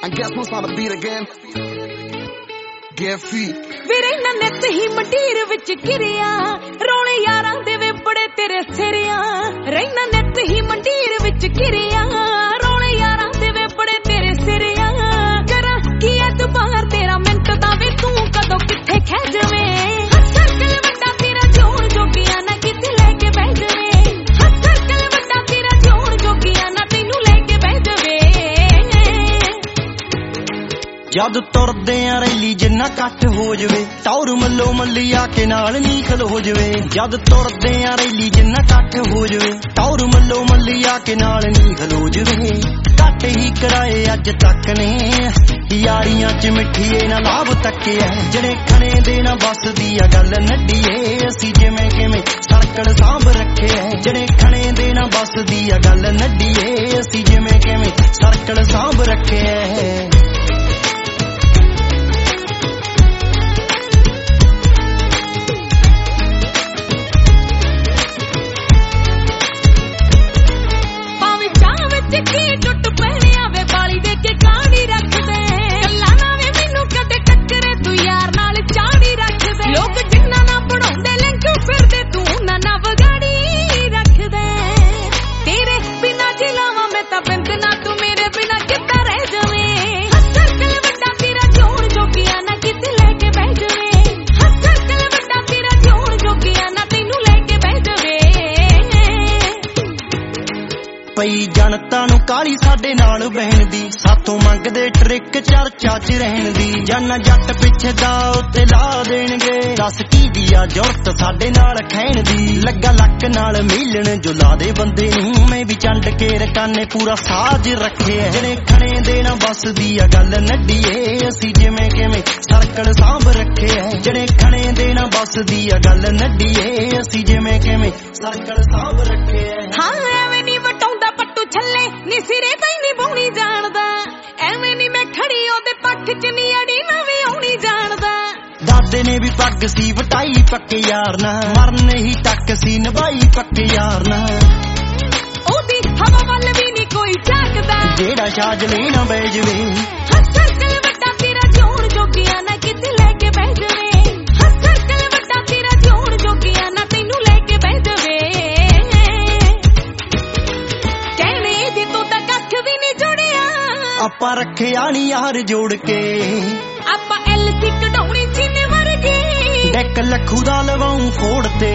I guess once on the beat again. Get feet. ਵੀਰੇ ਨਾ ਨਿੱਤ ਹੀ ਮੰਡੀਰ ਵਿੱਚ ਕਿਰਿਆ ਰੋਲੇ ਯਾਰਾਂ ਦੇ ਵੇ ਬੜੇ ਤੇਰੇ ਸਿਰਿਆ ਰਹਿਣਾ ਨਿੱਤ ਹੀ ਮੰਡੀਰ ਵਿੱਚ ਕਿਰਿਆ ਰੋਲੇ ਯਾਰਾਂ ਦੇ ਵੇ ਬੜੇ ਤੇਰੇ ਸਿਰਿਆ ਕਰਾਂ ਕੀ ਐਤਬਾਰ ਤੇਰਾ ਮਿੰਟ ਦਾ ਵੇ ਤੂੰ ਕਦੋਂ ਕਿੱਥੇ ਖਹਿ ਜਾਵੇਂ ਹੱਸਕਲ ਵੱਡਾ ਤੇਰਾ ਜੋੜ ਜੋਗੀਆਂ ਨਾ ਕਿਤੇ ਲੈ ਕੇ ਬਹਿ ਜਾਵੇਂ ਹੱਸਕਲ ਵੱਡਾ ਤੇਰਾ ਜੋੜ ਜੋਗੀਆਂ ਨਾ ਤੈਨੂੰ ਲੈ ਕੇ ਬਹਿ ਜਾਵੇ ਜਦ ਤੁਰਦੇ ਆ ਰੈਲੀ ਜਿੰਨਾ ਕੱਟ ਹੋ ਜਵੇ ਟੌਰ ਮੱਲੋ ਮੱਲੀ ਆ ਕੇ ਨਾਲ ਨੀ ਖਲੋ ਜਵੇ ਜਦ ਤੁਰਦੇ ਆ ਰੈਲੀ ਜਿੰਨਾ ਕੱਟ ਹੋ ਜਵੇ ਟੌਰ ਮੱਲੋ ਮੱਲੀ ਆ ਕੇ ਨਾਲ ਨੀ ਖਲੋ ਜਵੇ ਘੱਟ ਹੀ ਕਰਾਏ ਅੱਜ ਤੱਕ ਨੇ ਯਾਰੀਆਂ ਚ ਮਿੱਠੀਏ ਨਾ ਲਾਭ ਤੱਕਿਆ ਜਿਹੜੇ ਖਣੇ ਦੇ ਨਾ ਬਸਦੀ ਆ ਗੱਲ ਨੱਡੀਏ ਅਸੀਂ ਜਿਵੇਂ ਕਿਵੇਂ ਸਰਕਲ ਸਾਂਭ ਰੱਖਿਆ ਜਿਹੜੇ ਖਣੇ ਦੇ ਨਾ ਬਸਦੀ ਆ ਗੱਲ ਨੱਡੀਏ ਅਸੀਂ ਜਿਵੇਂ ਕਿਵੇਂ ਸਰਕਲ ਸਾਂਭ ਰੱਖਿਆ ਕੀ ਟੁੱਟ ਪਹਿਣਿਆ ਵੇ ਬਾਲੀ ਦੇ ਕੇ ਕਾਣੀ ਰੱਖਦੇ ਗੱਲਾਂ ਨਾ ਵੇ ਮੈਨੂੰ ਕਦੇ ਟੱਕਰੇ ਤੂੰ ਯਾਰ ਨਾਲ ਚਾੜੀ ਰੱਖਦੇ ਲੋਕ ਜਿੰਨਾ ਨਾ ਬਣਾਉਂਦੇ ਲਿੰਕ ਫਿਰਦੇ ਤੂੰ ਨਾ ਵਿਗਾੜੀ ਰੱਖਦੇ ਤੇਰੇ ਬਿਨਾ ਜਿਲਾਵਾਂ ਮੈਂ ਤਾਂ ਬਿੰਦ ਨਾ ਤੂੰ ਮੇਰੇ ਬਿਨਾ ਕਿੱਦਾਂ ਰਹਿ ਜਾਵੇਂ ਹੱਸਕਲ ਵੱਡਾ ਤੇਰਾ ਜੋੜ ਜੋਗੀਆਂ ਨਾ ਕਿਤੇ ਲੈ ਕੇ ਬਹਿ ਜਾਵੇਂ ਹੱਸਕਲ ਵੱਡਾ ਤੇਰਾ ਜੋੜ ਜੋਗੀਆਂ ਨਾ ਤੈਨੂੰ ਲੈ ਕੇ ਬਹਿ ਜਾਵੇ ਪਈ ਜਨਤਾ ਨੂੰ ਕਾਲੀ ਸਾਡੇ ਨਾਲ ਬਹਿਣ ਦੀ ਸਾਥੋਂ ਮੰਗਦੇ ਟ੍ਰਿਕ ਚਰਚਾ ਚ ਰਹਿਣ ਦੀ ਜਾਨਾ ਜੱਟ ਪਿੱਛੇ ਦਾ ਉੱਤੇ ਲਾ ਦੇਣਗੇ ਦੱਸ ਕੀ ਦੀ ਆ ਜ਼ਰੂਰਤ ਸਾਡੇ ਨਾਲ ਖੈਣ ਦੀ ਲੱਗਾ ਲੱਕ ਨਾਲ ਮਿਲਣ ਜੋ ਲਾ ਦੇ ਬੰਦੇ ਨੂੰ ਮੈਂ ਵੀ ਚੰਡ ਕੇ ਰਕਾਨੇ ਪੂਰਾ ਸਾਜ ਰੱਖਿਆ ਜਿਹੜੇ ਖਣੇ ਦੇ ਨਾ ਬਸਦੀ ਆ ਗੱਲ ਨੱਡੀਏ ਅਸੀਂ ਜਿਵੇਂ ਕਿਵੇਂ ਸਰਕਲ ਸਾਂਭ ਰੱਖਿਆ ਜਿਹੜੇ ਖਣੇ ਦੇ ਨਾ ਬਸਦੀ ਆ ਗੱਲ ਨੱਡੀਏ ਅਸੀਂ ਜਿਵੇਂ ਕਿਵੇਂ ਸਰਕਲ ਸਾਂਭ ਰੱਖਿਆ ਹਾਂ ਐਵੇਂ ਨਹੀਂ ਵਟਾਉਂਦਾ ਪੱਟੂ ਛੱਲੇ ਨੀ ਸਿਰੇ ਤਾਂ ਹੀ ਨਹੀਂ ਬੋਣੀ ਜਾਣਦਾ ਐਵੇਂ ਨਹੀਂ ਮੈਂ ਖੜੀ ਉਹਦੇ ਪੱਖ ਚ ਨੀ ਅੜੀ ਨਾ ਵੀ ਆਉਣੀ ਜਾਣਦਾ ਦਾਦੇ ਨੇ ਵੀ ਪੱਗ ਸੀ ਵਟਾਈ ਪੱਕੇ ਯਾਰ ਨਾ ਮਰਨ ਹੀ ਤੱਕ ਸੀ ਨਿਭਾਈ ਪੱਕੇ ਯਾਰ ਨਾ ਉਹਦੀ ਹਵਾ ਵੱਲ ਵੀ ਨਹੀਂ ਕੋਈ ਝਾਕਦਾ ਜਿਹੜਾ ਛਾਜ ਲੈਣਾ ਬਹਿ ਜਵੇ ਹੱਸਕਲ ਵੱਡਾ ਤੇਰਾ ਜੋੜ ਜੋਗੀਆਂ ਨਾ ਕਿਤੇ ਲੈ ਕੇ ਬਹਿ ਜਾਵੇ ਹੱਸਕਲ ਵੱਡਾ ਤੇਰਾ ਜੋੜ ਜੋਗੀਆਂ ਨਾ ਤੈਨੂੰ ਲੈ ਕੇ ਬਹਿ ਜਾਵੇ ਕਹਿਣੇ ਦੀ ਤੂੰ ਤਾਂ ਕੱਖ ਵੀ ਨਹੀਂ ਜੁੜਿਆ ਆਪਾਂ ਰੱਖਿਆ ਨੀ ਯਾਰ ਜੋੜ ਕੇ ਆਪਾਂ ਐਲਸੀ ਕਢਾਉਣੀ ਚੀਨੇ ਵਰਗੀ ਡੈਕ ਲੱਖੂ ਦਾ ਲਵਾਉਂ ਫੋੜ ਤੇ